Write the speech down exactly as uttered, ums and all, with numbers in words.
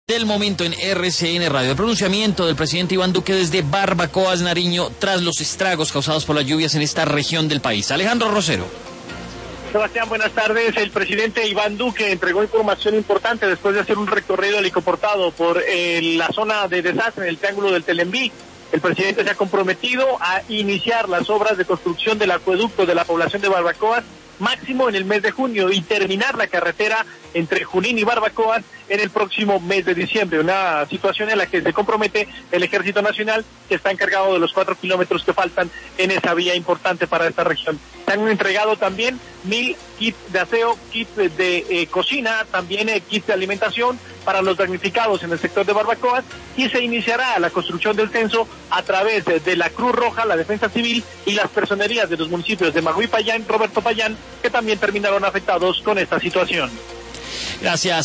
Del momento en R C N Radio, el pronunciamiento del presidente Iván Duque desde Barbacoas, Nariño, tras los estragos causados por las lluvias en esta región del país. Alejandro Rosero. Sebastián, buenas tardes. El presidente Iván Duque entregó información importante después de hacer un recorrido helicoportado por eh, la zona de desastre en el Triángulo del Telembí. El presidente se ha comprometido a iniciar las obras de construcción del acueducto de la población de Barbacoas máximo en el mes de junio y terminar la carretera entre Junín y Barbacoas en el próximo mes de diciembre, una situación en la que se compromete el Ejército Nacional, que está encargado de los cuatro kilómetros que faltan en esa vía importante para esta región. Se han entregado también mil kits de aseo, kits de eh, cocina, también eh, kits de alimentación para los damnificados en el sector de Barbacoas, y se iniciará la construcción del censo a través de, de la Cruz Roja, la Defensa Civil y las personerías de los municipios de Magüí Payán, Roberto Payán, que también terminaron afectados con esta situación. Gracias.